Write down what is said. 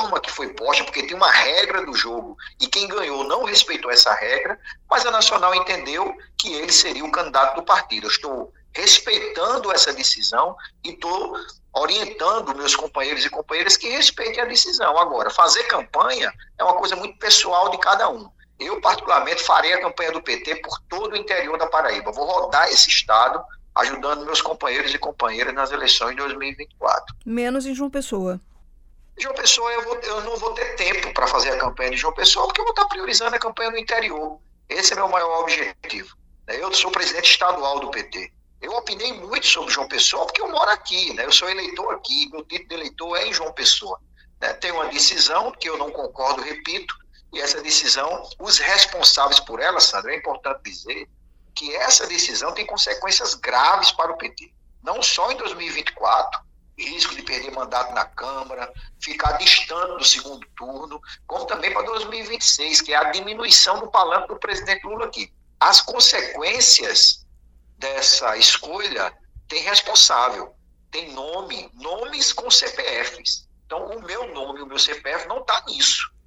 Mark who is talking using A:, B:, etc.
A: forma que foi posta, porque tem uma regra do jogo, e quem ganhou não respeitou essa regra, mas a Nacional entendeu que ele seria o candidato do partido. Eu estou respeitando essa decisão e estou orientando meus companheiros e companheiras que respeitem a decisão. Agora, fazer campanha é uma coisa muito pessoal de cada um. Eu, particularmente, farei a campanha do PT por todo o interior da Paraíba. Vou rodar esse estado, ajudando meus companheiros e companheiras nas eleições de 2024.
B: Menos em João Pessoa.
A: João Pessoa, eu não vou ter tempo para fazer a campanha de João Pessoa, porque eu vou estar priorizando a campanha no interior. Esse é meu maior objetivo. Eu sou presidente estadual do PT. Eu opinei muito sobre João Pessoa, porque eu moro aqui, eu sou eleitor aqui, meu título de eleitor é em João Pessoa. Tem uma decisão que eu não concordo, repito, e essa decisão, os responsáveis por ela, Sandra, é importante dizer que essa decisão tem consequências graves para o PT. Não só em 2024, risco de perder mandato na Câmara, ficar distante do segundo turno, como também para 2026, que é a diminuição do palanque do presidente Lula aqui. As consequências dessa escolha têm responsável, tem nomes com CPFs. Então, o meu nome, o meu CPF não está nisso.